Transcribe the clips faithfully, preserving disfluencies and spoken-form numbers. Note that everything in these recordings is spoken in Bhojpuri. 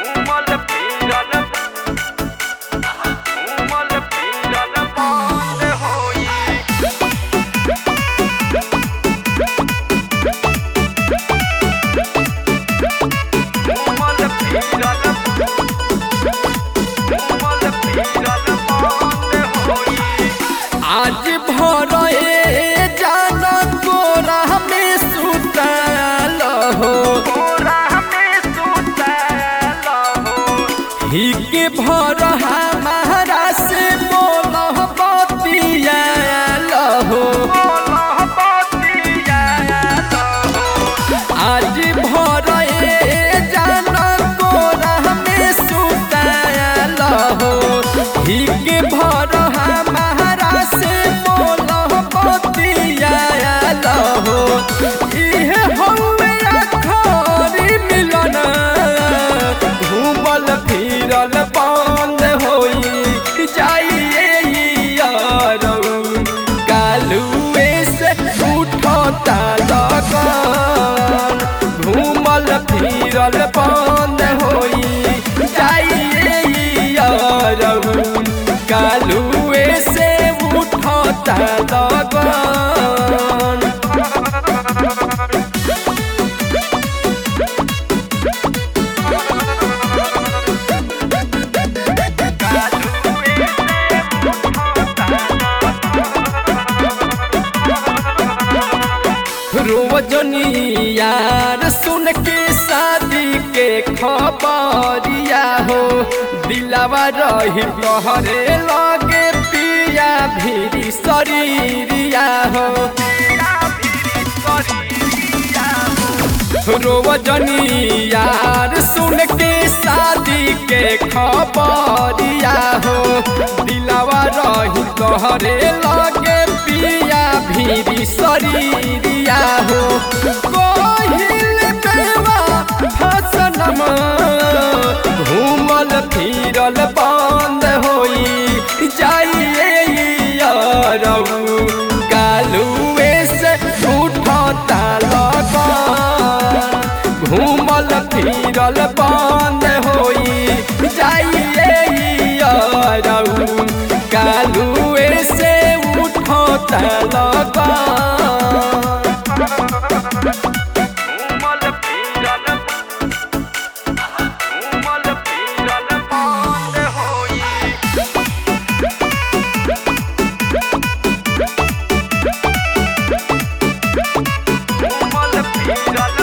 घूमल फिरल घूमल फिरल बंद होई घूमल फिरल घूमल फिरल बंद होई आज भर ए जाना कोरा में सुतल हो कोरा में सुतल हो ही के भर हमारा से बोल बतियाल हो बोलह बतियाल हो आज भर ए जाना कोरा में सुतल हो ही के भर हमारा से बोल बतियाल हो इहे हौवे आखरी मिलन घूमल फिरल बंद होई जाइए यारौ कालुए से उठता लगन घूमल फिरल बंद होई जाइए यारौ कालुए से उठता लगन रोजनी यार सुन के शादी के खबरिया हो दिलावा रही कहरे लगे पिया भीरी शरीरिया हो रोजनी यार सुन के शादी के खबरिया हो दिलावा रही कहरे लगे पिया भीरी शरीरिया हो कोहिल बेवा फसनम घूमल फिरल बंद होई जाइए यारौ कालुए से उठता लगन घूमल फिरल बंद होई जाइए यारौ कालुए से उठता लगन घूमल फिरल घूमल फिरल बंद होई घूमल फिरल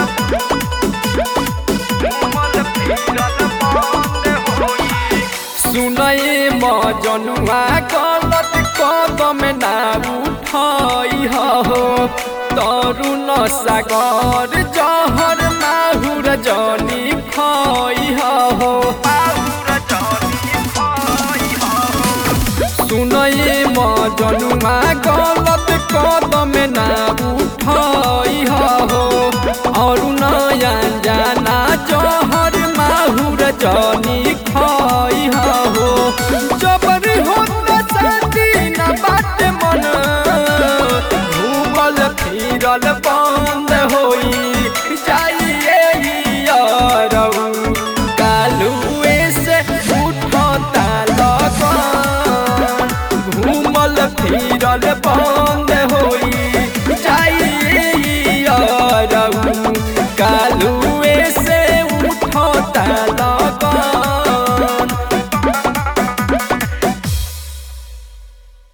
घूमल फिरल बंद होई सुनए मजनुआ गलत कदम ना उठाई हो तरुण सागर जहर माहुर जनी खाई हो पाउर जनी खाई हो सुनए मजनुआ